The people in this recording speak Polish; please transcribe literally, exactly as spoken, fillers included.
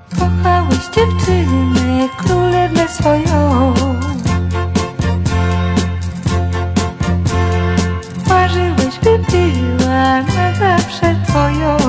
Kochałeś dziewczynę, królewnę swoją. Marzyłeś, by była na zawsze twoją.